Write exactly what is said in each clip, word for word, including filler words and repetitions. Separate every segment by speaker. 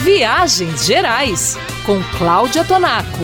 Speaker 1: Viagens Gerais, com Cláudia Tonaco.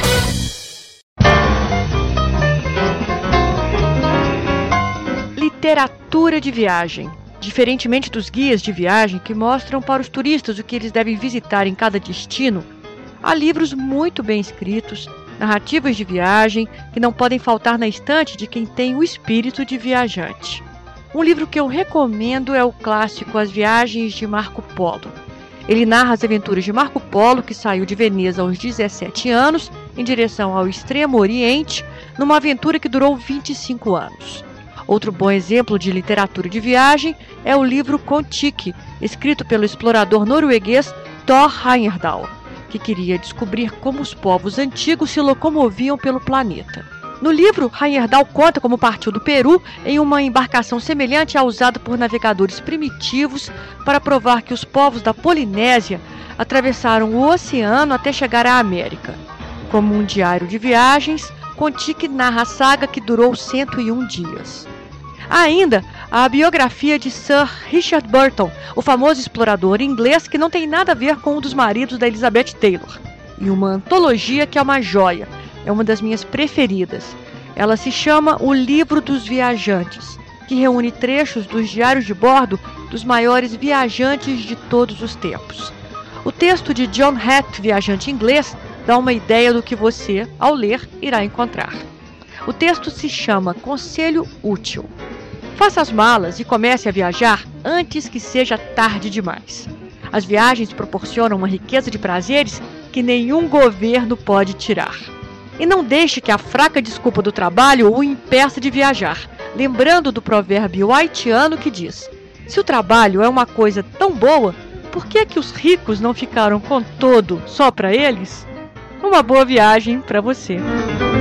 Speaker 2: Literatura de viagem. Diferentemente dos guias de viagem que mostram para os turistas o que eles devem visitar em cada destino, há livros muito bem escritos, narrativas de viagem que não podem faltar na estante de quem tem o espírito de viajante. Um livro que eu recomendo é o clássico As Viagens de Marco Polo. Ele narra as aventuras de Marco Polo, que saiu de Veneza aos dezessete anos, em direção ao Extremo Oriente, numa aventura que durou vinte e cinco anos. Outro bom exemplo de literatura de viagem é o livro Kon-Tiki, escrito pelo explorador norueguês Thor Heyerdahl, que queria descobrir como os povos antigos se locomoviam pelo planeta. No livro, Heyerdahl conta como partiu do Peru em uma embarcação semelhante à usada por navegadores primitivos para provar que os povos da Polinésia atravessaram o oceano até chegar à América. Como um diário de viagens, Kon-Tiki narra a saga que durou cento e um dias. Há ainda a biografia de Sir Richard Burton, o famoso explorador inglês que não tem nada a ver com um dos maridos da Elizabeth Taylor, e uma antologia que é uma joia. É uma das minhas preferidas. Ela se chama O Livro dos Viajantes, que reúne trechos dos diários de bordo dos maiores viajantes de todos os tempos. O texto de John Hatt, viajante inglês, dá uma ideia do que você, ao ler, irá encontrar. O texto se chama Conselho Útil. Faça as malas e comece a viajar antes que seja tarde demais. As viagens proporcionam uma riqueza de prazeres que nenhum governo pode tirar. E não deixe que a fraca desculpa do trabalho o impeça de viajar, lembrando do provérbio haitiano que diz: se o trabalho é uma coisa tão boa, por que é que os ricos não ficaram com todo só para eles? Uma boa viagem para você!